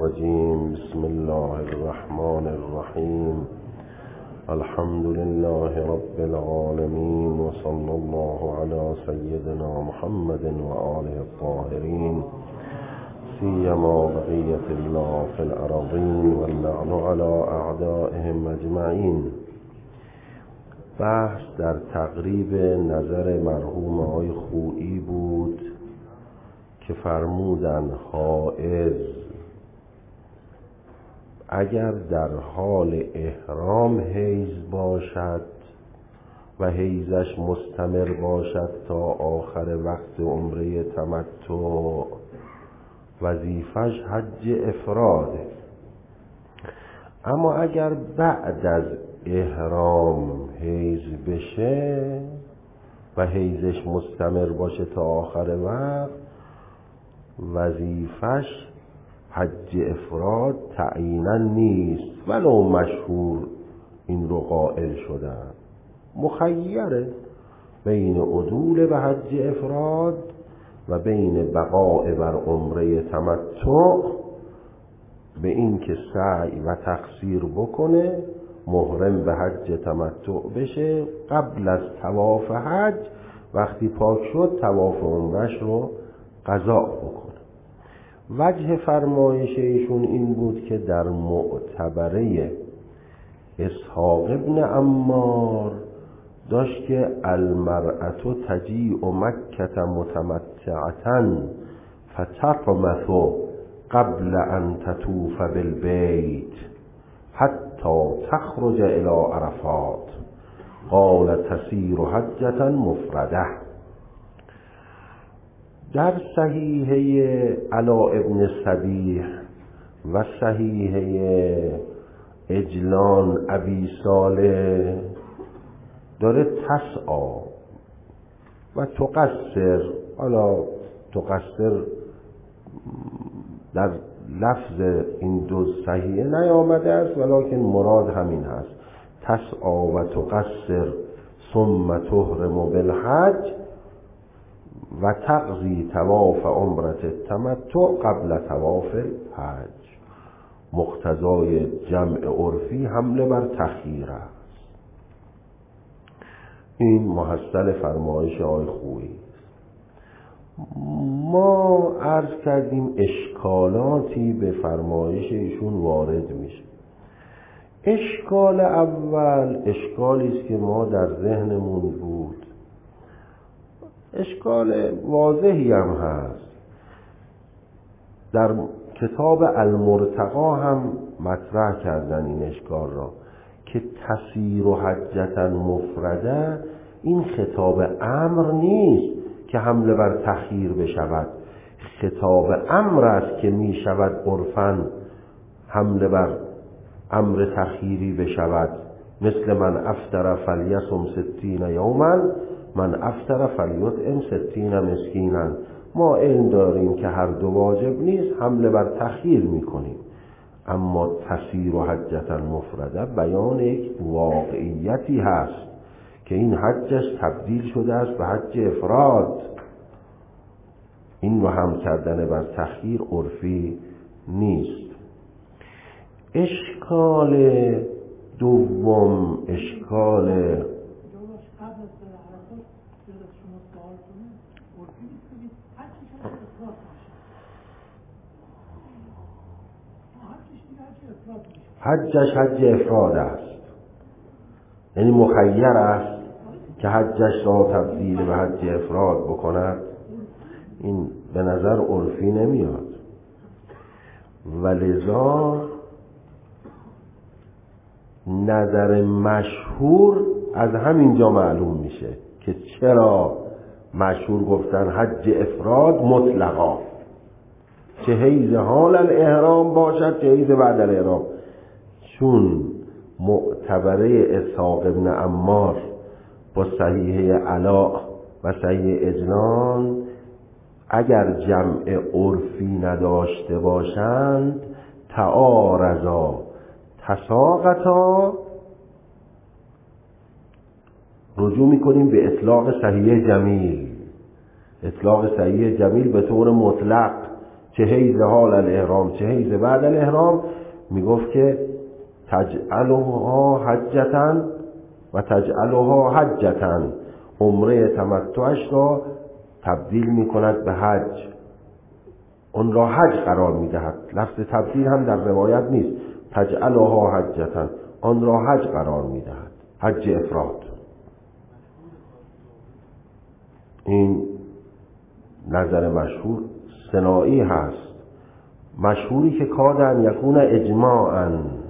الرجيم. بسم الله الرحمن الرحيم. الحمد لله رب العالمين، وصلى الله على سيدنا محمد وآله الطاهرين، سيما بقية الله في الأراضين، واللعن على أعدائهم أجمعين. بحث در تقریب نظر مرحوم آقای خویی بود که فرمودن حائض اگر در حال احرام حیض باشد و حیضش مستمر باشد تا آخر وقت عمره تمتع، وظیفش حج افراده. اما اگر بعد از احرام حیض بشه و حیضش مستمر باشه تا آخر وقت، وظیفش حج افراد تعیینا نیست، ولو مشهور این رو قائل شدن. مخیره بین عدول به حج افراد و بین بقاء بر عمره تمتع، به این که سعی و تقصیر بکنه، محرم به حج تمتع بشه، قبل از طواف حج وقتی پاک شد طواف عمرش رو قضا بکنه. وجه فرمایش ایشون این بود که در معتبره اسحاق ابن عمار داشت که المرأة تجیء مکة متمتعة فتقمث قبل ان تطوف بالبیت حتی تخرج الى عرفات، قال تسیر حجة مفرده. در صحیحه علاء ابن صبیح و صحیحه عجلان ابی صالح داره تسعی و تقصر. حالا تقصر در لفظ این دو صحیحه نیامده است، ولکن مراد همین هست. تسعی و تقصر ثم تحرم بالحج و تقضی طواف عمرت التمتع قبل طواف الحج. مقتضای جمع عرفی حمله بر تخییر است. این محصل فرمایش آقای خویی. ما عرض کردیم اشکالاتی به فرمایش ایشون وارد میشه. اشکال اول اشکالی است که ما در ذهنمون بود، اشکال واضحی هم هست، در کتاب المرتقا هم مطرح کردن این اشکال را، که تسیر و حجة مفرده این خطاب امر نیست که حمله بر تخییر بشود، خطاب امر است که می شود عرفاً حمله بر امر تخییری بشود. مثل من افطر فلیصم 60 یوما من افطر فلیطعم 60 مسکینا. ما علم داریم که هر دو واجب نیست، حمله بر تخییر میکنیم. اما تسیر و حجة مفرده بیان یک واقعیتی هست که این حجش تبدیل شده است به حج افراد. این رو هم کردن بر تخییر عرفی نیست. اشکال دوم، اشکال حجش حج افراد است، یعنی مخیر است که حجش را تبدیل به حج افراد بکند. این به نظر عرفی نمیاد، ولذا نظر مشهور از همینجا معلوم میشه که چرا مشهور گفتن حج افراد مطلقا، چه حیض حال الاحرام باشد چه حیض بعد الاحرام. چون معتبره اسحاق ابن عمار با صحیحه علاء و صحیح عجلان اگر جمع عرفی نداشته باشند، تعارضا تساقطا، رجوع میکنیم به اطلاق صحیح جمیل. اطلاق صحیح جمیل به طور مطلق چه حیز حال الاحرام چه حیز بعد الاحرام، میگفت که تجعلها حجتن و تجعلها حجتن، عمره تمتعش را تبدیل میکند به حج، اون را حج قرار میدهد. لفظ تبدیل هم در روایت نیست، تجعلها حجتن، آن را حج قرار میدهد، حج افراد. این نظر مشهور صناعی هست، مشهوری که کادن یکون اجماعا.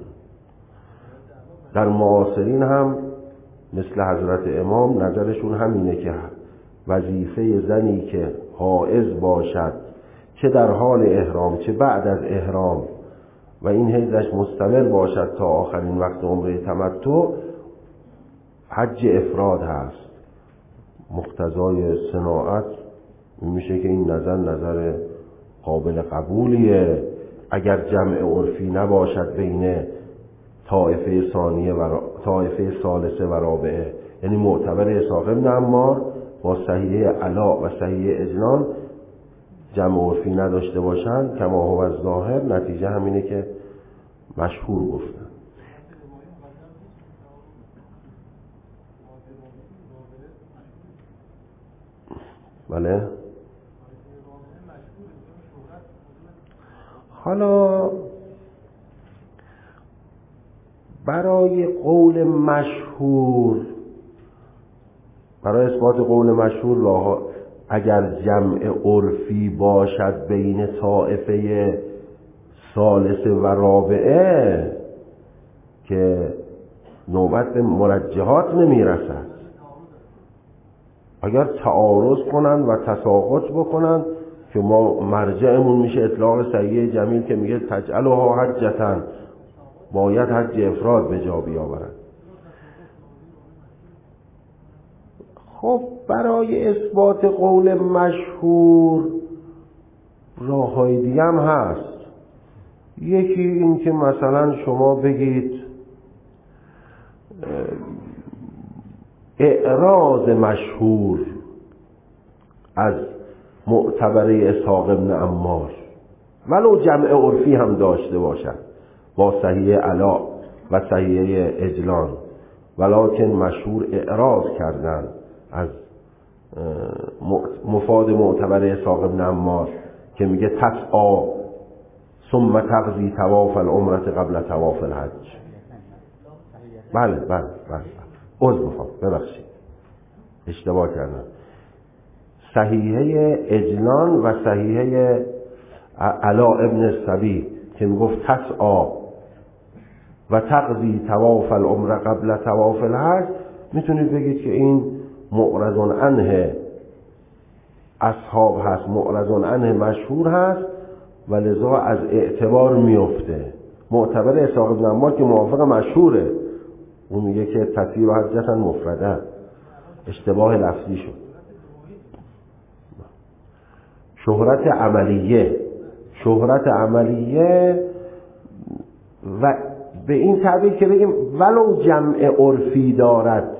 در معاصرین هم مثل حضرت امام نظرشون همینه که وظیفه زنی که حائض باشد، چه در حال احرام چه بعد از احرام، و این حیضش مستمر باشد تا آخرین وقت عمره تمتع، حج افراد هست. مقتضای صناعت میشه که این نظر قابل قبولیه، اگر جمع عرفی نباشد بین طائفه ثانیه و طائفه ثالثه و رابعه، یعنی معتبر اسحاق بن عمار با صحیحه علا و صحیحه اجلان جمع عرفی نداشته باشند، کما هو الظاهر، نتیجه همینه که مشهور گفتن. بله. حالا برای قول مشهور، برای اثبات قول مشهور، اگر جمع عرفی باشد بین طائفه ثالثه و رابعه که نوبت به مرجحات نمیرسد، اگر تعارض کنن و تساقط بکنن که ما مرجعمون میشه اطلاق صحیح جمیل که میگه تجعلها حجتن، باید حج افراد به جا بیاورد. خب برای اثبات قول مشهور راه‌های دیگه هم هست. یکی این که مثلا شما بگید اعراض مشهور از معتبره اسحاق بن عمار ولو جمع عرفی هم داشته باشد با صحیح علا و صحیح اجلان، ولکن مشهور اعراض کردن از مفاد معتبر اسحاق بن عمار که میگه تسعا ثم تقضی طواف العمره قبل طواف الحج. بله عذر میخوام، ببخشید اشتباه کردم. صحیحه اجلان و صحیحه علا ابن السبی که میگفت تسعا و تقضی طواف العمره قبل طواف الحج، میتونید بگید که این معرض عنه اصحاب هست، معرض عنه مشهور هست و لذا از اعتبار میفته. معتبر اسحاق بن عمار که موافق مشهوره، اون میگه که تصیب حجتن مفرده، اشتباه لفظی شد. شهرت عملیه و به این تعبیر که بگیم ولو جمع عرفی دارد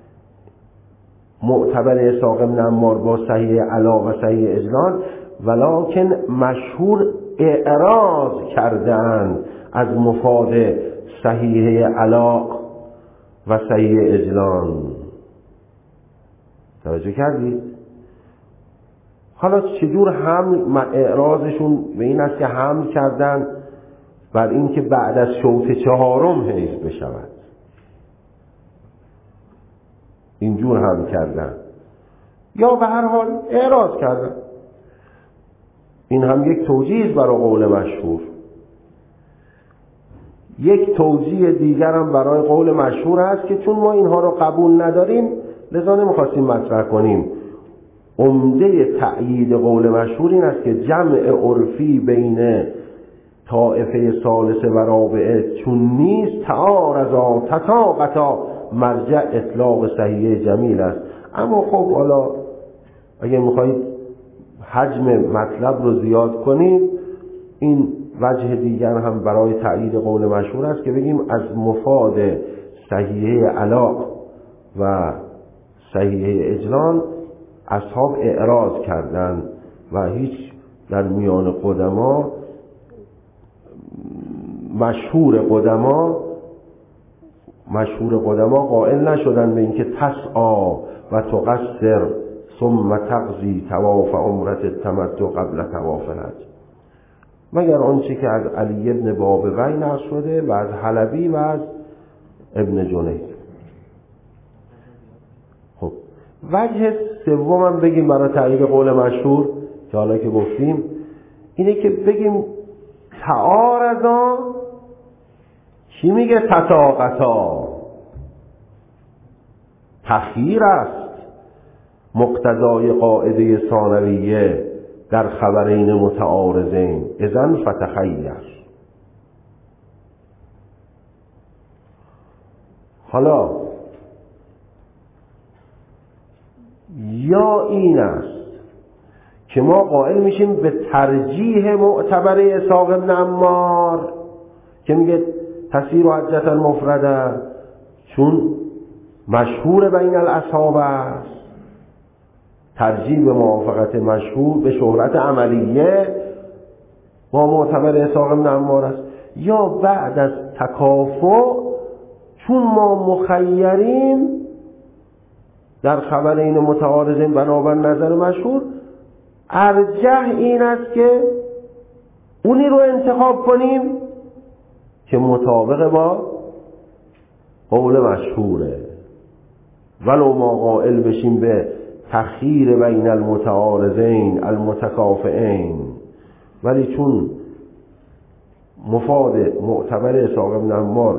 معتبر اسحاق بن عمار با صحیح علا و صحیح اجلان، ولکن مشهور اعراض کردند از مفاد صحیح علا و صحیح اجلان. توجه کردید؟ حالا چجور حمل اعراضشون به این است که حمل کردن بر این که بعد از شوط چهارم حیض بشود، اینجور حمل کردن، یا به هر حال اعراض کردن. این هم یک توجیه برای قول مشهور. یک توجیه دیگر هم برای قول مشهور هست که چون ما اینها رو قبول نداریم لذا نمیخواستیم مطرح کنیم. عمده تأیید قول مشهور این است که جمع عرفی بین طائفه ثالثه و رابعه چون نیست، تعارضا تطاقتا، مرجع اطلاق صحیح جمیل است. اما خب حالا اگه میخواید حجم مطلب رو زیاد کنیم، این وجه دیگر هم برای تأیید قول مشهور است که بگیم از مفاد صحیح علا و صحیح اجلان اصحاب اعراض کردن و هیچ در میان قدما، مشهور قدما قائل نشدن به اینکه تسعی و تقصر ثم تقضی طواف عمرت التمتع قبل طواف الحج، مگر آنچه که از علی ابن بابوی نقل شده و از حلبی و از ابن جنید. خب وجه سومم بگیم برای تایید قول مشهور که حالا که گفتیم، اینه که بگیم تعارضا چی میگه؟ تساقطا، تخییر است مقتضای قاعده ثانویه در خبرین متعارضین، اذن فتخیر. حالا یا این است که ما قائل میشیم به ترجیح معتبر اسحاق بن عمار که میگه تسیر و حجتا مفرده، چون مشهور بین الاصحاب است، ترجیح به موافقت مشهور به شهرت عملیه با معتبر اسحاق بن عمار است. یا بعد از تکافؤ چون ما مخیریم در خبر این متعارضین بنابر نظر مشهور، ارجح این است که اونی رو انتخاب کنیم که مطابق با قول مشهوره، ولو ما قائل بشیم به تخییر بین المتعارضین المتکافئین، ولی چون مفاد معتبر اسحاق بن عمار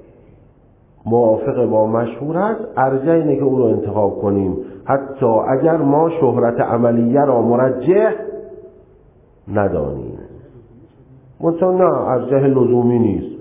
موافق با مشهور هست، ارجح اینه که اون رو انتخاب کنیم، حتی اگر ما شهرت عملیه را مرجح ندانیم. منتها نه، ارجح لزومی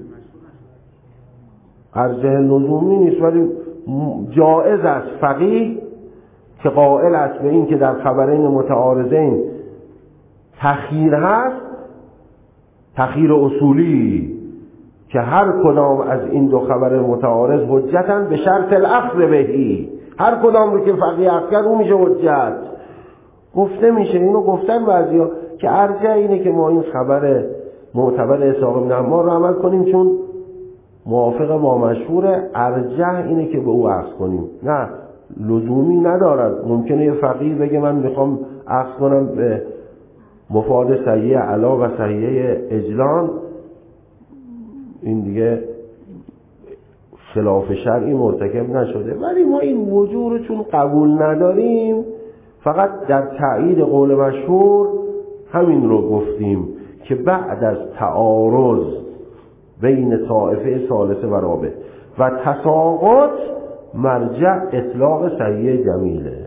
نیست، ولی جائز است فقیه که قائل است به این که در خبرین متعارضین تخییر هست، تخییر اصولی که هر کدام از این دو خبر متعارض حجتن به شرط الاخذ بهی، هر کدام رو که فقیه اخذ کرد اون میشه حجت. گفته میشه، اینو گفتن بعضیا که ارجح اینه که ما این خبر معتبر اسحاق بن عمار رو عمل کنیم چون موافق با مشهوره، ارجح اینه که به او اخذ کنیم. نه، لزومی ندارد. ممکنه یه فقیه بگه من میخوام اخذ کنم به مفاد صحیح علا و صحیح اجلان، این دیگه خلاف شرعی مرتکب نشده، ولی ما این وجوه رو چون قبول نداریم، فقط در تایید قول مشهور همین رو گفتیم که بعد از تعارض بین طائفه ثالثه و رابع و تساقط مرجع اطلاق صحیح جمیله،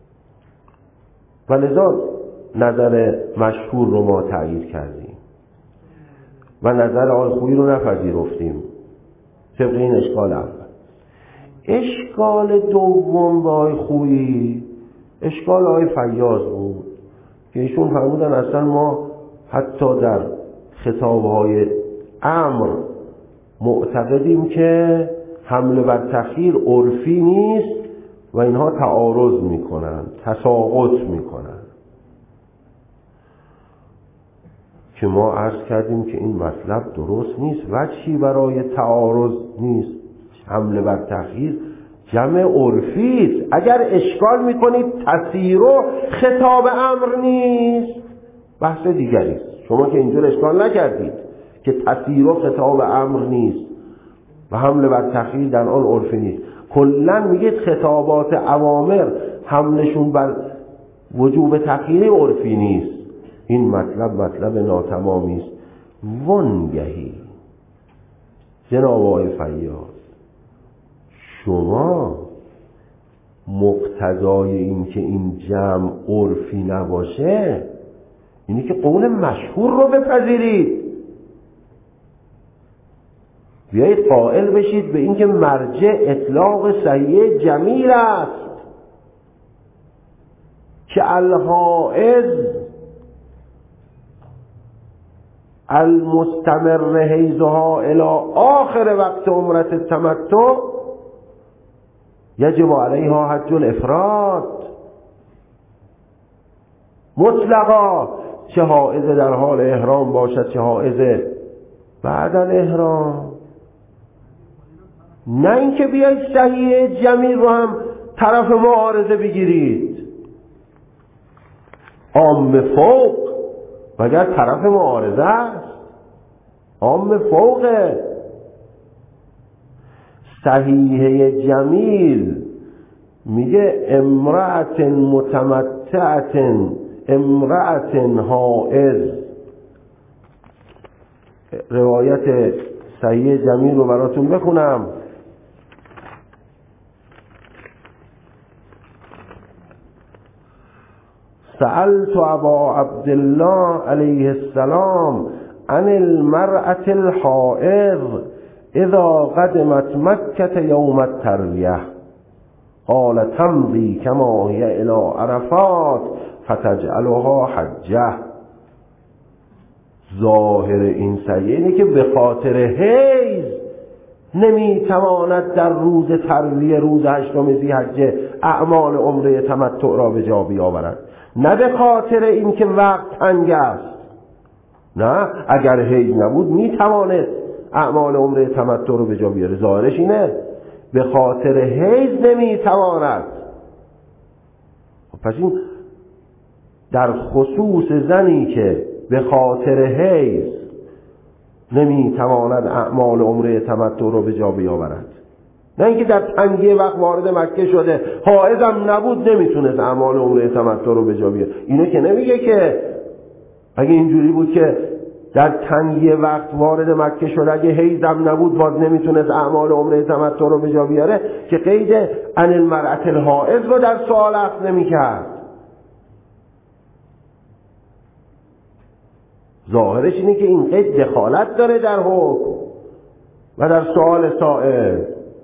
ولذا نظر مشهور رو ما تایید کردیم و نظر آقای خویی رو نپذیرفتیم طبق این اشکال اول. اشکال دوم با آقای خویی اشکال آقای فیاض بود که ایشون فرمودن اصلا ما حتی در خطابهای امر معتقدیم که حمله بر تخییر عرفی نیست و اینها تعارض میکنن، تساقط میکنن، که ما عرض کردیم که این مطلب درست نیست، وجهی برای تعارض نیست. حمله بر تخییر جمع عرفی است. اگر اشکال میکنید تسیر و خطاب امر نیست، بحث دیگری است. شما که اینجور اشکال نکردید که تسیر و خطاب امر نیست و حمله بر تخییر در آن عرفی نیست، کلا میگید خطابات اوامر حملشون بر وجوب تخییر عرفی نیست. این مطلب ناتمامی است. وانگهی جناب آقای فیاض، شما مقتضای این که این جمع عرفی نباشه اینی که قول مشهور رو بپذیرید، بیایید قائل بشید به این که مرجع اطلاق صحیح جمیل است که الحائض المستمر حیضها الى آخر وقت عمرت التمتع یجب علیها حج الافراد مطلقا، چه حائض در حال احرام باشد چه حائض بعد الاحرام. نه اینکه بیایید صحیح جمیل رو هم طرف معارضه بگیرید. عام فوق مگر طرف معارضه است؟ عام فوقه. صحیح جمیل میگه امرأت متمتعت امرأت حائض. روایت صحیح جمیل رو براتون بخونم. سألت ابا عبدالله علیه السلام عن المرأة الحائض اذا قدمت مکة یوم الترویه قال تمضی کما هی الی عرفات فتجعلها حجه. ظاهر این صحیح اینه که به خاطر حیض نمیتواند در روز ترویه روز 8 ذی‌حجه اعمال عمره تمتع را به جا بیاورد. نه به خاطر اینکه وقت تنگ است. نه، اگر حیض نبود میتواند اعمال عمره تمتع رو به جا بیاره. ظاهرش اینه به خاطر حیض نمیتواند. پس این در خصوص زنی که به خاطر حیض نمیتواند اعمال عمره تمتع رو به جا بیاورد. نه اینکه در تنگی وقت وارد مکه شده حائضم نبود نمیتونست اعمال عمره تمتع رو به جا بیاره. اینو که نمیگه که اگه اینجوری بود که در تنگی وقت وارد مکه شده اگه حیضم نبود باز نمیتونست اعمال عمره تمتع رو به جا بیاره که قید عن المرأة الحائض رو در سوال اخذ نمیکرد. ظاهرش اینه که این قید دخالت داره در حکم و در سوال سائل.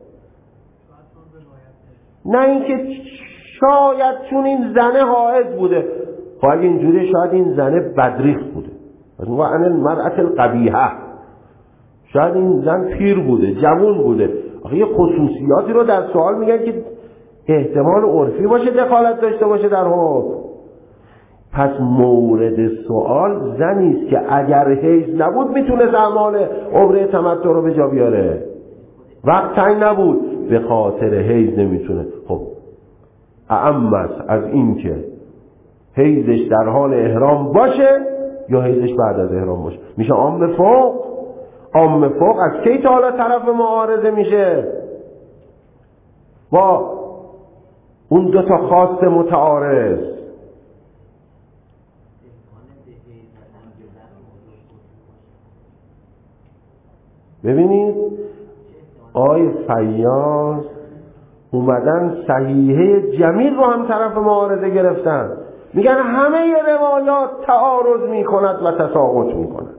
نه اینکه شاید چون این زنه حائض بوده. خب اگه اینجوری شاید این زنه بدریخت بوده. و عن المرأة القبیحه شاید این زن پیر بوده جوان بوده. آخه یه خصوصیاتی رو در سوال میگن که احتمال عرفی باشه دخالت داشته باشه در حکم. پس مورد سوال زنی است که اگر حیض نبود میتونه اعمال عمره تمتع رو به جا بیاره. وقت تنگ نبود به خاطر حیض نمیتونه. خب اعم است از این که حیضش در حال احرام باشه یا حیضش بعد از احرام باشه. میشه عام فوق. عام فوق از کی تا حالا طرف معارضه میشه با اون دو تا خاص متعارض. ببینید آقای فیاض اومدن صحیحه جمیل رو هم طرف معارضه گرفتن. میگن همه روایات تعارض میکند و تساقط میکند.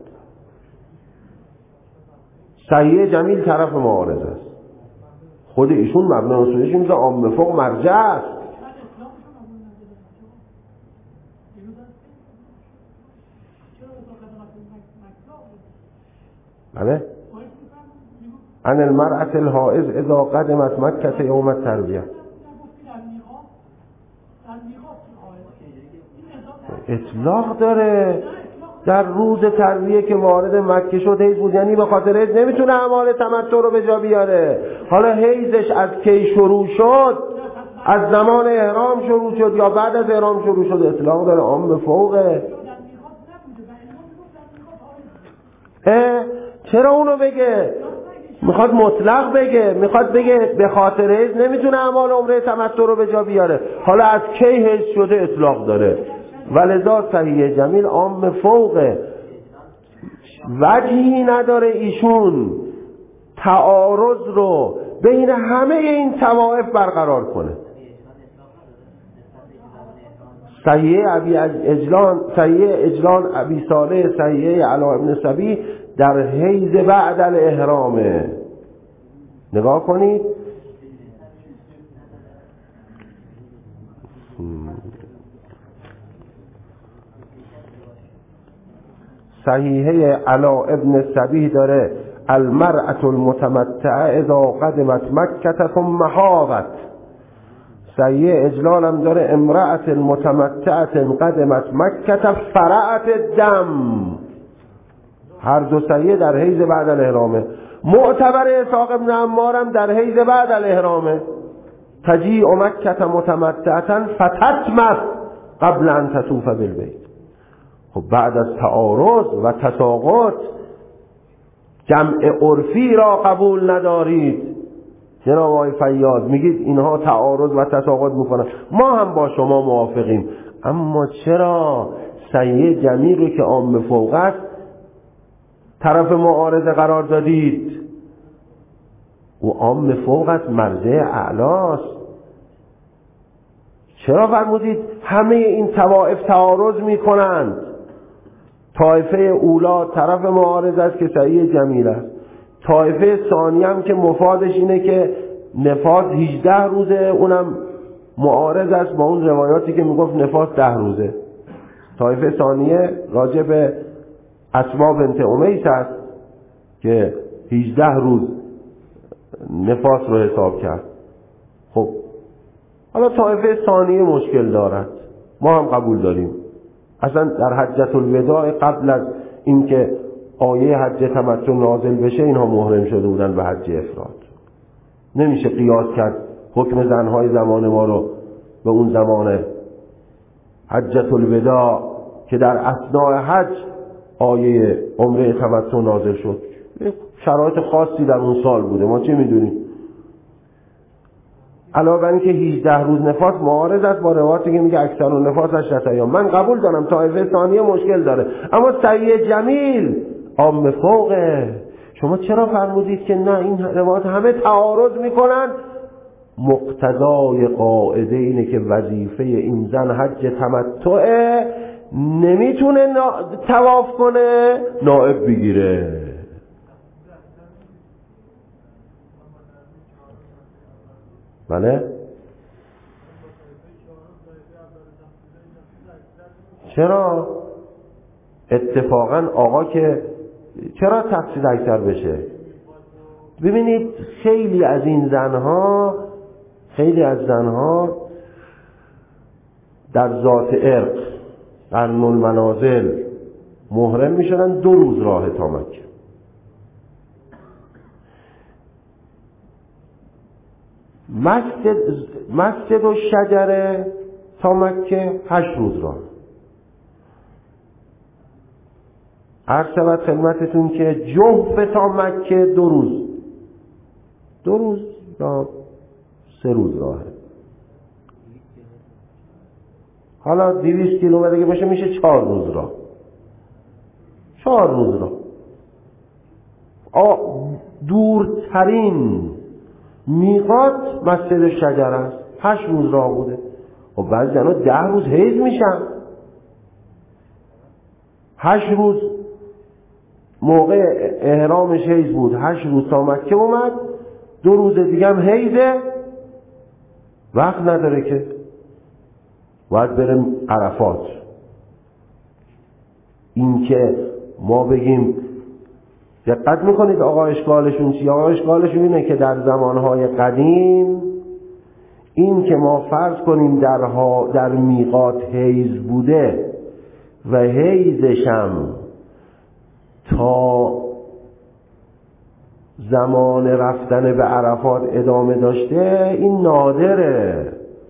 صحیحه جمیل طرف معارضه است. خود ایشون مبنای اصولش میگه عام فوق مرجع است. بله عن المرأة الحائض اذا قدمت مکة یوم الترویه. اطلاق داره در روز ترویه که وارد مکه شد حیض بود، یعنی به خاطر حیض نمیتونه اعمال تمتع رو به جا بیاره. حالا حیضش از کی شروع شد؟ از زمان احرام شروع شد یا بعد از احرام شروع شد؟ اطلاق داره عام فوقه. چرا اونو بگه؟ میخواد مطلق بگه، میخواد بگه به خاطر حیض نمیتونه اعمال عمره تمتع رو به جا بیاره. حالا از کی حیض شده اطلاق داره. ولذا صحیح جمیل عام فوقه. وجهی نداره ایشون تعارض رو بین همه این طوائف برقرار کنه. صحیح اجلان ابی صالح، صحیح علا ابن سبی در حیض بعد الاحرامه. نگاه کنید صحیحه علا ابن سبی داره المرأة المتمتعه اذا قدمت مکة ثم حاضت. سیه اجلال هم داره، امرأت متمتعت قدمت مکه فرعت دم. هر دو سیه در حیض بعد الاحرامه. معتبر اسحاق ابن عمار هم در حیض بعد الاحرامه. تجیع مکه متمتعتا فتتمت قبل ان تطوف بالبیت. خب بعد از تعارض و تساقط جمع عرفی را قبول ندارید. جناب آقای فیاض میگید اینها تعارض و تساقط میکنن، ما هم با شما موافقیم، اما چرا سیه جمیل رو که عام فوق است طرف معارضه قرار دادید؟ او عام فوق است، مرجع اعلاست. چرا فرمودید همه این طوائف تعارض میکنند؟ طایفه اولا طرف معارض است که سیه جمیل است، طایفه ثانی هم که مفادش اینه که نفاس 18 روزه، اونم معارض است با اون روایاتی که میگفت نفاس 10 روزه. طایفه ثانیه راجع به اسما بنت امیس است که 18 روز نفاس رو حساب کرد. خب حالا طایفه ثانیه مشکل دارد، ما هم قبول داریم. اصلا در حجة الوداع قبل از اینکه آیه حج تمتع نازل بشه اینها محرم شده بودن به حج افراد. نمیشه قیاس کرد حکم زنهای زمان ما رو به اون زمان حجة الوداع که در اثناء حج آیه عمره تمتع نازل شد. شرایط خاصی در اون سال بوده، ما چه میدونیم. علاوه بر اینکه 18 روز نفاس معارض است با روایاتی که میگه اکثر نفاس 8 ایام. من قبول دارم طایفه ثانیه مشکل داره، اما سیه جمیل عام فوقه. شما چرا فرمودید که نه این روایات همه تعارض میکنن؟ مقتضای قاعده اینه که وظیفه این زن حج تمتعه، نمیتونه طواف کنه، نائب بگیره. بله؟ چرا؟ اتفاقا آقا که چرا تفصیل اکثر بشه؟ ببینید خیلی از زنها در ذات ارق قرن المنازل محرم میشدن 2 روز راه تا مکه. مسجد و شجره تا مکه 8 روز راه. عرض شود خدمتتون که جوف تا مکه 2 روز راه، 3 روز راهه. حالا 200 کیلومتر که باشه میشه 4 روز راه. 4 روز راه. دورترین میقات مسجد شجر است، 8 روز راه بوده. و بعضی زنها 10 روز حیض میشن. 8 روز موقع احرامش حیض بود، 8 روز تا مکه اومد، 2 روز دیگه هم حیضه، وقت نداره که باید بریم عرفات. این که ما بگیم دقت میکنید آقا اشکالشون چیه؟ آقا اشکالشون اینه که در زمانهای قدیم این که ما فرض کنیم در میقات حیض بوده و حیضشم تا زمان رفتن به عرفات ادامه داشته، این نادره.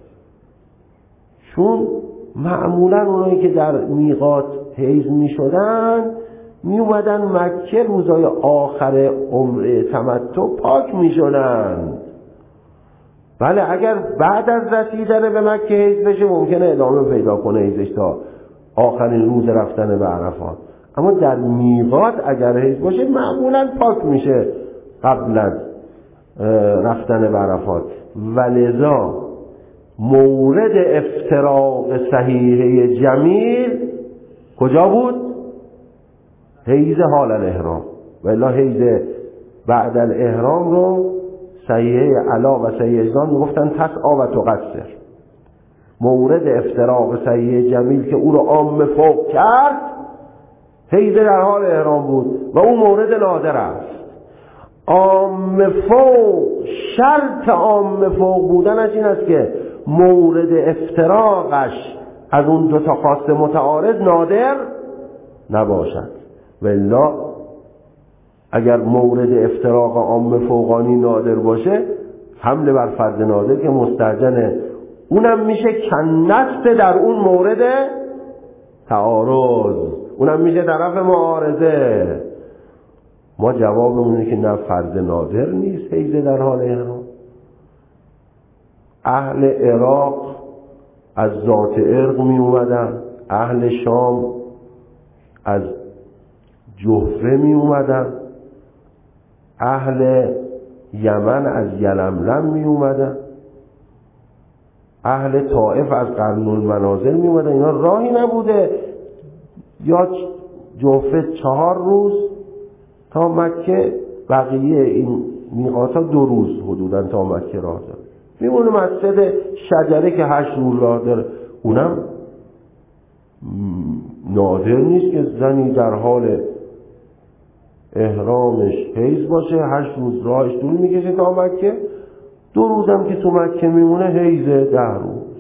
چون معمولا اونایی که در میقات حیض می شدن می اومدن مکه روزای آخر عمره تمتع پاک می شدن. بله اگر بعد از رسیدن به مکه حیض بشه ممکنه ادامه پیدا کنه حیضش تا آخرین روز رفتن به عرفات، اما در میقات اگر حیض باشه معمولا پاک میشه قبل از رفتن به عرفات. ولذا مورد افتراق صحیحه جمیل کجا بود؟ حیض حال الاحرام. و الا حیض بعد الاحرام رو صحیحه علا و صحیحه اجزان میگفتن تسعا و تقصر. مورد افتراق صحیحه جمیل که او رو عام فوق کرد حیض در حال احرام بود و اون مورد نادر است. عام فوق، شرط عام فوق بودنش این است که مورد افتراقش از اون دو تا خواست متعارض نادر نباشد. والا اگر مورد افتراق عام فوقانی نادر باشه، حمله بر فرد نادر که مسترجنه، اونم میشه کنست در اون مورد تعارض، اونم میشه طرف معارضه. ما جوابمون اینه که نه، فرد نادر نیست حیزه در حال احرام. اهل عراق از ذات ارق می اومدن، اهل شام از جحفه می اومدن، اهل یمن از یلملم می اومدن، اهل طائف از قرن المنازل می اومدن. اینا راهی نبوده، یا جحفه 4 روز تا مکه، بقیه این میقاتا 2 روز حدوداً تا مکه راه داره. میمونه مسجد شجره که 8 روز راه داره. اونم نادر نیست که زنی در حال احرامش حیض باشه، 8 روز راهش طول میکشه تا مکه، 2 روزم که تو مکه میمونه حیضه 10 روز.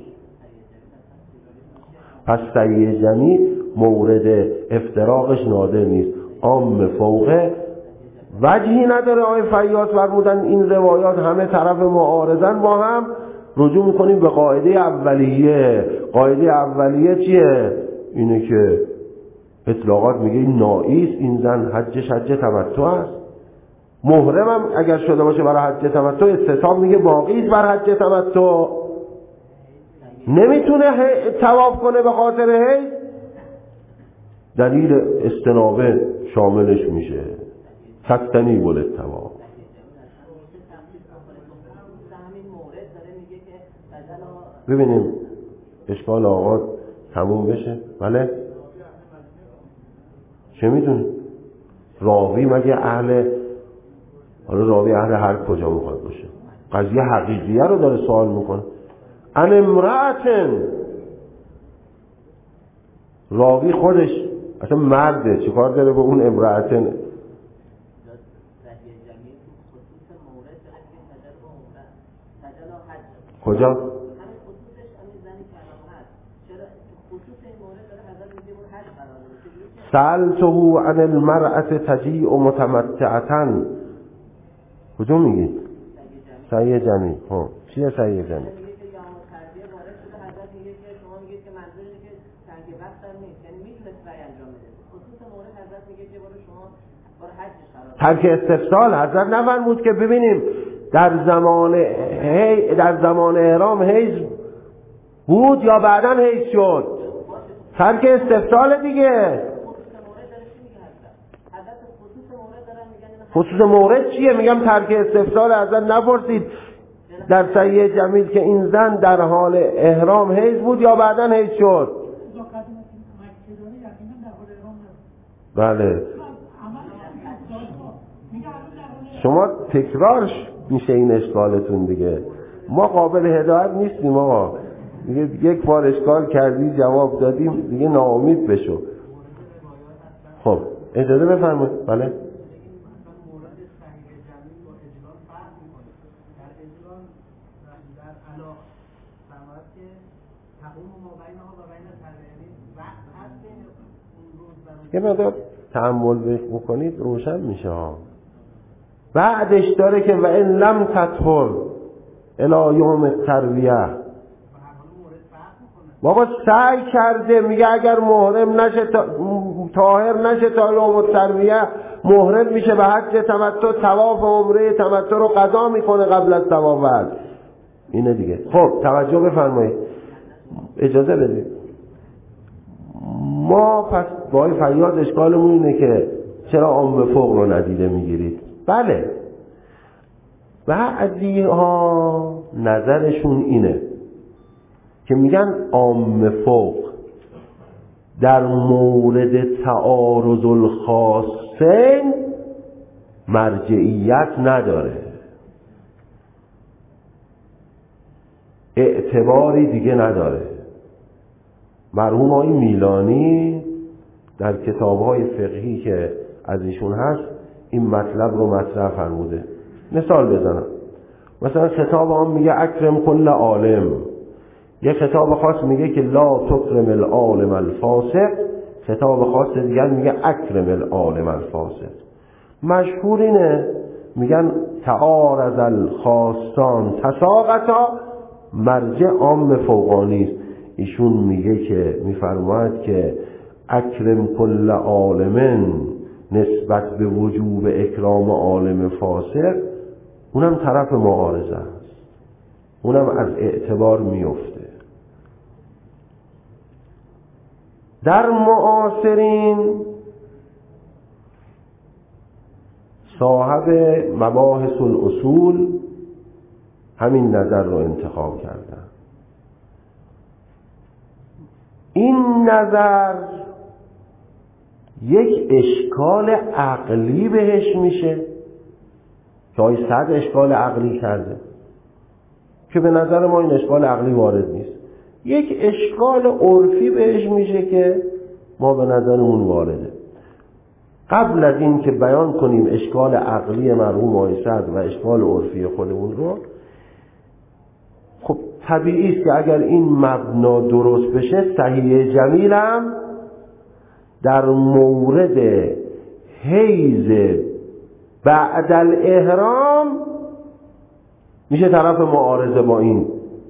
پس سعی جمعی مورد افتراقش نادر نیست، عام فوقه. وجهی نداره آقای فیاض فرمودن این روایات همه طرف معارضن. با هم رجوع میکنیم به قاعده اولیه. قاعده اولیه چیه؟ اینه که اطلاقات میگه این نائی است، این زن حجش حج تمتع است. محرم هم اگر شده باشه برای حج تمتع، استثاب میگه باقی است بر حج تمتع، نمیتونه طواف کنه به خاطر حیض. دلیل استنابه شاملش میشه، تستنی بولد تمام. ببینیم اشکال آقا تموم بشه. بله چه میدونی؟ راوی مگه اهل، حالا راوی اهل هر کجا میخواد باشه، قضیه حقیقیه رو داره سوال میکنه. ان امرأتن، راوی خودش اصلا مرده، چیکار داره به اون امرأتن؟ کجا؟ سألته عن المرأة تجیء متمتعة. کجا میگید؟ سعی جمعی. چیه سعی جمعی؟ ترک استفسال حضرت نفرمود که ببینیم در زمان احرام حیض بود یا بعداً حیض شد؟ ترک استفسال دیگه. خصوص مورد چیه؟ میگم ترک استفسال. حضرت نپرسید در صحیح جمیل که این زن در حال احرام حیض بود یا بعداً حیض شد؟ بله. شما تکرار میشه این اشکالتون دیگه. ما قابل هدایت نیستیم آقا. دیگه یک بار اشکال کردی جواب دادیم دیگه ناامید بشو. خب اجازه بفرمایید. بله. یه مقدار تأمل بکنید روشن میشه ها. بعدش داره که و ان لم تطهر الی یوم الترویه. بابا سعی کرده، میگه اگر محرم نشه طاهر نشه تا یوم الترویه، محرم میشه به حج تمتع، طواف عمره تمتع رو قضا میکنه قبل از طواف حج. اینه دیگه. خب توجه بفرمایید، اجازه بدید. ما پس با فریاد اشکالمون اینه که چرا عام فوق رو ندیده میگیرید؟ بله، بعضی ها نظرشون اینه که میگن عام فوق در مورد تعارض الخاصین مرجعیت نداره، اعتباری دیگه نداره. مرحوم آقای میلانی در کتاب‌های فقهی که از ایشون هست این مطلب رو مطرح فرموده. مثال بزنم، مثلا کتاب هم میگه اکرم کل عالم، یه خطاب خاص میگه که لا تکرم العالم الفاسق، خطاب خاص دیگر میگه اکرم العالم الفاسق. مشهور اینه، میگن تعارض الخاصان تساقطا، مرجع عام فوقانی است. ایشون میگه که میفرماید که اکرم کل عالم نسبت به وجوب اکرام عالم فاسق، اونم طرف معارضه است، اونم از اعتبار میفته. در معاصرین صاحب مباحث الاصول همین نظر رو انتخاب کردن. این نظر یک اشکال عقلی بهش میشه که آقای سعد اشکال عقلی کرده که به نظر ما این اشکال عقلی وارد نیست. یک اشکال عرفی بهش میشه که ما به نظرمون وارده. قبل از این که بیان کنیم اشکال عقلی مرحوم آقای سعد و اشکال عرفی خودمون رو، خب طبیعی است که اگر این مبنا درست بشه، صحیح جمیل هم در مورد حیز بعد الاحرام میشه طرف معارضه با این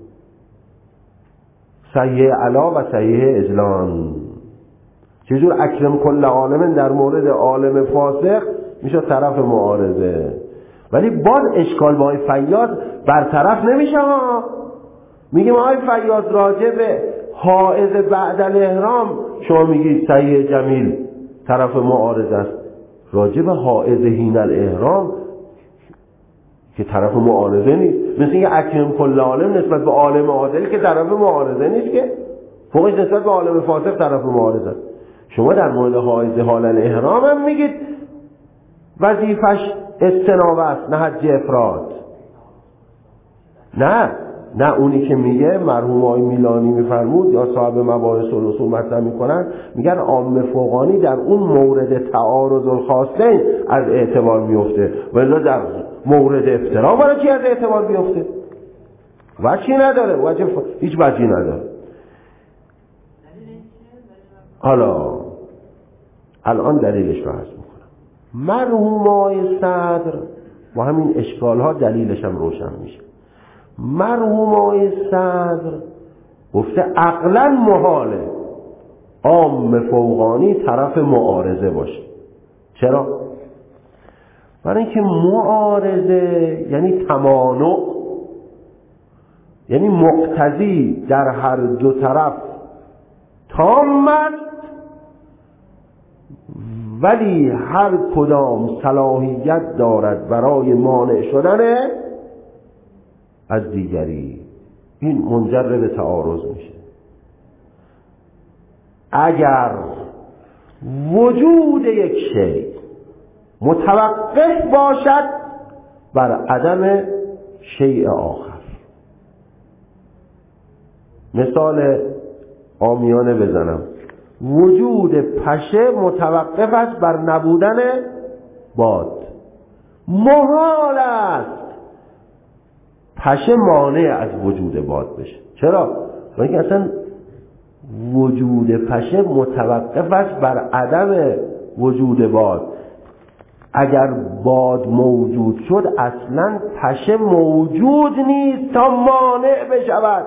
صحیح علا و صحیح اجلان. چجور اکرم کل عالم در مورد عالم فاسق میشه طرف معارضه، ولی باز اشکال با فیاض برطرف نمیشه ها. میگیم آقای فیاض راجع به حائض بعد الاحرام شما میگید صحیح جمیل طرف معارضه است، راجع به حائض حین الاحرام که طرف معارضه نیست. مثل اینکه اکرم کل عالم نسبت به عالم عادل که طرف معارضه نیست، که فوقش نسبت به عالم فاسق طرف معارضه است. شما در مورد حائض حال الاحرام هم میگید وظیفش استنابه است نه حج افراد. نه اونی که میگه مرحوم آقای میلانی میفرمود یا صاحب مباحث الاصول مطرح میکنن، میگن عام فوقانی در اون مورد تعارض الخاصین از اعتبار میفته، ولی در مورد افترا برای چی از اعتبار بیفته؟ وجهی نداره، هیچ وجهی نداره. حالا الان دلیلش رو عرض میکنم. مرحوم آقای صدر با همین اشکال ها دلیلش هم روشن میشه. مرحوم آقای صدر گفته عقلا محاله عام فوقانی طرف معارضه باشه. چرا؟ برای اینکه معارضه یعنی تمانع، یعنی مقتضی در هر دو طرف تام است، ولی هر کدام صلاحیت دارد برای مانع شدن از دیگری. این منجر به تعارض میشه. اگر وجود یک شیء متوقف باشد بر عدم شیء آخر، مثال عامیانه بزنم، وجود پشه متوقف است بر نبودن باد. محال است پشه مانع از وجود باد بشه. چرا؟ برای اینکه اصلا وجود پشه متوقف است بر عدم وجود باد. اگر باد موجود شد اصلا پشه موجود نیست تا مانع بشود.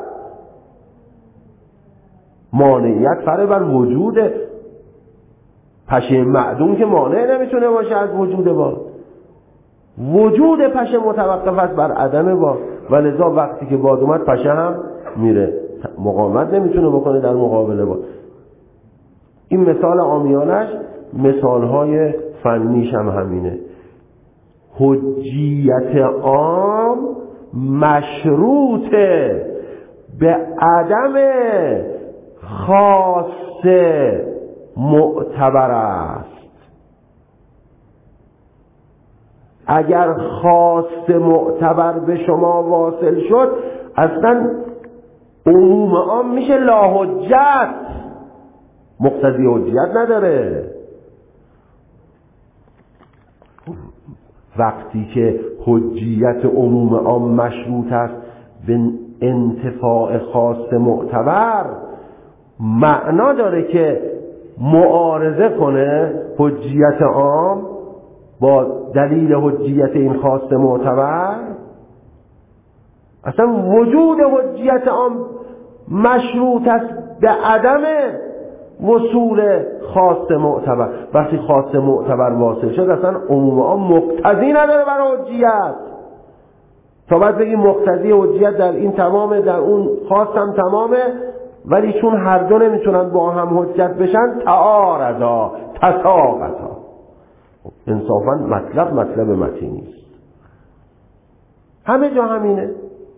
مانعیت فرع بر وجود پشه معدوم که مانع نمیتونه باشه از وجود باد. وجود پشه متوقف است بر عدم باد و لذا وقتی که باد اومد پشه هم میره، مقاومت نمیتونه بکنه در مقابل باد. این مثال عامیانش، مثالهای فنیش هم همینه. حجیت عام مشروط به عدم خاص معتبر است. اگر خاص معتبر به شما واصل شد اصلا عموم عام میشه لا حجت، مقتضی حجیت نداره. وقتی که حجیت عموم عام مشروط است به انتفاع خاص معتبر معنا داره که معارضه کنه حجیت عام با دلیل حجیت این خاص معتبر؟ اصلا وجود حجیت عام مشروط است به عدم وصول خاص معتبر. وقتی خاص معتبر واصل شد اصلا عموم عام مقتضی نداره برای حجیت. تا بعد بگیم مقتضی حجیت در این تمامه، در اون خاص هم تمامه، ولی چون هر دو نمیتونن با هم حجت بشن تعارضا تساقطا. انصافا مطلب متینی است. همه جا همینه.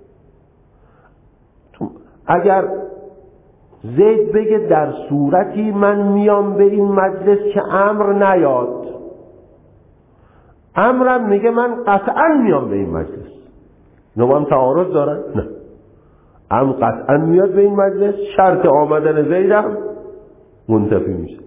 اگر زید بگه در صورتی من میام به این مجلس که امر نیاد، امرم میگه من قطعا میام به این مجلس، اینا هم تعارض دارن؟ نه، امر قطعا میاد به این مجلس، شرط آمدن زیدم منتفی میشه.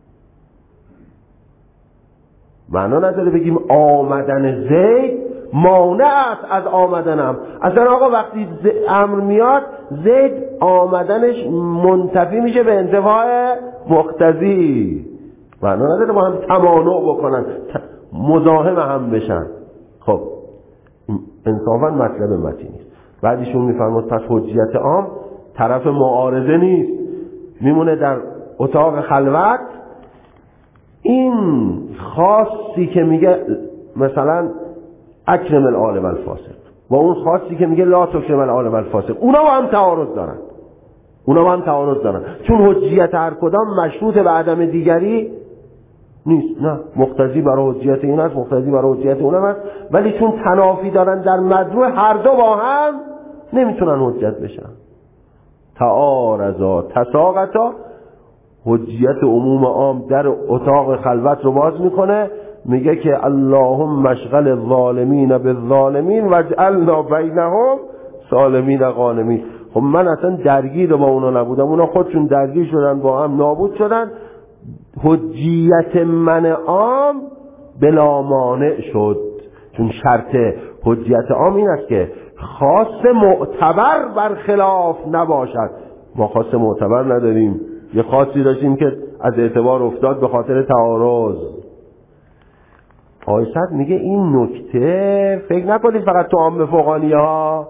معنا نداره بگیم آمدن زید مانع است از آمدنم. اصلا آقا وقتی امر میاد زید آمدنش منتفی میشه به انتفاع مقتضی. معنا نداره با هم تمانع بکنن، مزاحم هم بشن. خب انصافا مطلب متین نیست. بعدیشون میفرماد پس حجیت عام طرف معارضه نیست، میمونه در اتاق خلوت. این خاصی که میگه مثلا اکرم العالم الفاسق و اون خاصی که میگه لا تکرم العالم الفاسق، اونا با هم تعارض دارن. چون حجیت هر کدام مشروط به عدم دیگری نیست. نه، مقتضی برای حجیت این است، مقتضی برای حجیت اون است، ولی چون تنافی دارن در مجموع هر دو با هم نمیتونن حجت بشن. تعارضا تساقطا. حجیت عموم عام در اتاق خلوت رو باز میکنه، میگه که اللهم مشغل الظالمین بالظالمین واجعلنا بینهم سالمین غانمین. خب من اصلا درگیر با اونا نبودم، اونا خودشون درگیر شدن، با هم نابود شدن، حجیت من عام بلا مانع شد. چون شرط حجیت عام این است که خاص معتبر برخلاف نباشد. ما خاص معتبر نداریم، یه خاصی داشتیم که از اعتبار افتاد به خاطر تعارض. آیسد میگه این نکته فکر نکنید فقط تو عام فقهانی ها،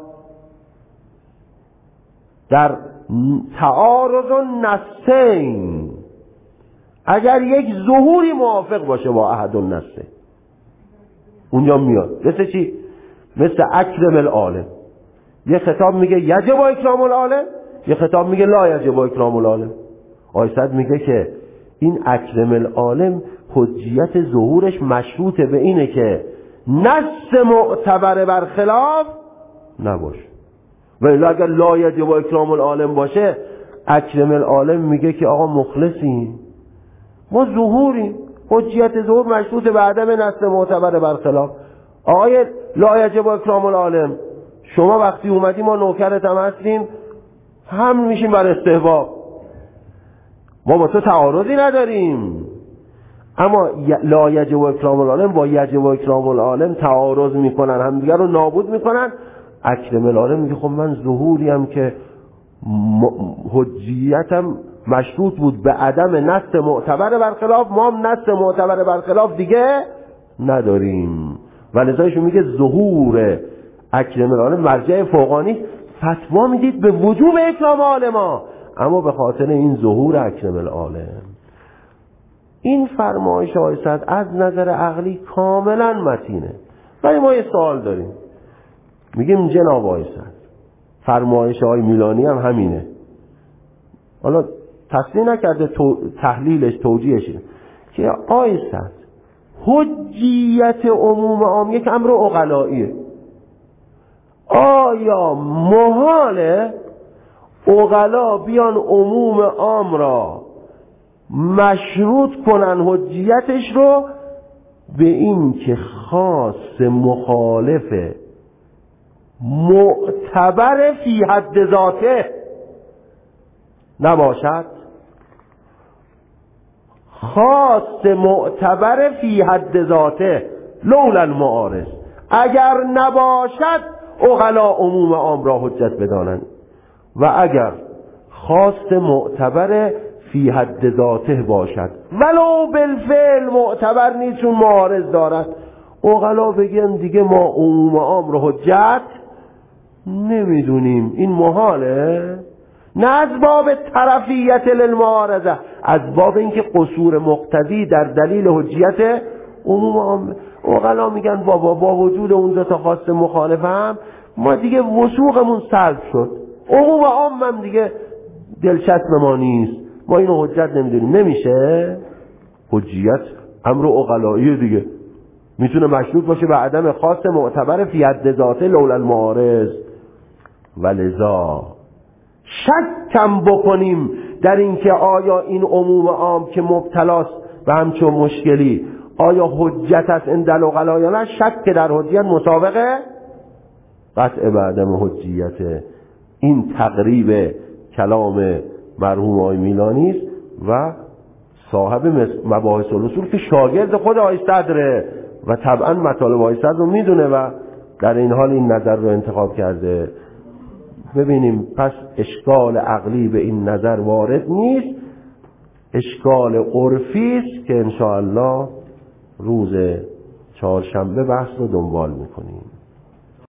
در تعارض و نصین اگر یک ظهوری موافق باشه با احد النصه اونجا میاد. مثل چی؟ مثل اکرم العالم. یه خطاب میگه یجب اکرام العالم، یه خطاب میگه لا یجب اکرام العالم. آیسد میگه که این اکرم العالم حجیت ظهورش مشروط به اینه که نص معتبر برخلاف نباشه. ولی اگر لا یجب اکرام العالم باشه، اکرم العالم میگه که آقا مخلصیم، ما ظهوریم، حجیت ظهور مشروط به عدم نص معتبر برخلاف. آقای لا یجب اکرام العالم، شما وقتی اومدی ما نوکرت هم هستیم، هم میشیم بر استحباب، ما با تو تعارضی نداریم. اما لا یجب اکرام العالم با یجب اکرام العالم تعارض میکنن، هم دیگر رو نابود میکنن. اکرم العالم میگه خب من ظهوریم که حجیتم مشروط بود به عدم نص معتبر برخلاف، ما هم نص معتبر برخلاف دیگه نداریم. و لذایشون میگه ظهور اکرم العالم مرجع فوقانی فتوا میدید به وجوب اکرام عالما، اما به خاطر این ظهور اکرم العالم. این فرمایش آیسد از نظر عقلی کاملا متینه، ولی ما یه سوال داریم. میگیم جناب آیسد فرمایش آی میلانی هم همینه، حالا تصریح نکرده تحلیلش توجیهش که آیسد حجیت عموم عام یک امر عقلاییه. آیا محاله عقلا بیان عموم عام را مشروط کنن حجیتش رو به این که خاص مخالف معتبر فی حد ذاته نباشد؟ خاص معتبر فی حد ذاته لولا المعارض، اگر نباشد عقلا عموم عام را حجت بدانند و اگر خواست معتبر فی حد ذاته باشد ولو بالفعل معتبر نیست چون معارض دارد، عقلا بگن دیگه ما عموم عام را حجت نمیدونیم، این محاله. نه از باب طرفیت للمعارضه، از باب اینکه قصور مقتضی در دلیل حجیت عموم عام. عقلا میگن بابا با وجود اون دو تا خواست مخالف هم ما دیگه وثوقمون سلب شد، عموم عام هم دیگه دلچسب ما نیست، ما اینو حجت نمیدونیم. نمیشه، حجیت امر عقلایی دیگه میتونه مشروط باشه به عدم خاص معتبر فی حد ذاته لولا المعارض. ولذا شکم بکنیم در اینکه آیا این عموم عام که مبتلاست به همچون مشکلی آیا حجت است عند العقلا یا نه، شک در حجیت مسابقه قطع به عدم حجیت. این تقریب کلام مرحوم آقای میلانی است و صاحب مباحث الاصول که شاگرد خود آقای صدره و طبعا مطالب آقای صدر رو میدونه و در این حال این نظر رو انتخاب کرده. ببینیم پس اشکال عقلی به این نظر وارد نیست، اشکال عرفی است که انشاءالله روز چهارشنبه بحث رو دنبال میکنیم.